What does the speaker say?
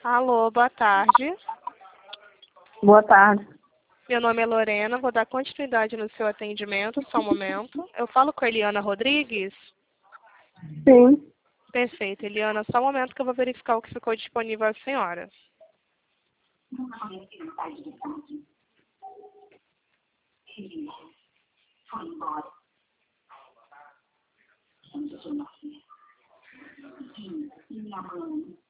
Alô, boa tarde. Boa tarde. Meu nome é Lorena, vou dar continuidade no seu atendimento, só um momento. Eu falo com a Eliana Rodrigues? Sim. Perfeito, Eliana, só um momento que eu vou verificar o que ficou disponível à senhora.